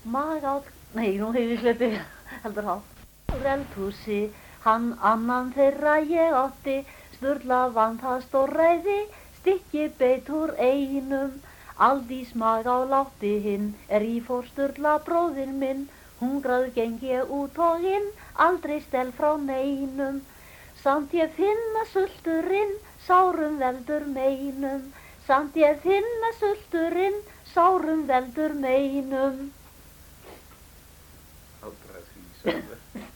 Magáll, nei, nú hef ég sletið, heldur hálf. Eldhúsi, hann annan þeirra ég átti, Sturla vann það stórræði, stykki beit úr einum. Aldís Magál átti hinn, í fór Sturla bróðir minn, hungrað geng ég út og inn, aldrei stel frá neinum. Samt ég finna sulturinn, sárum veldur meinum, samt ég finna sulturinn, sárum veldur meinum. Aldrei að því,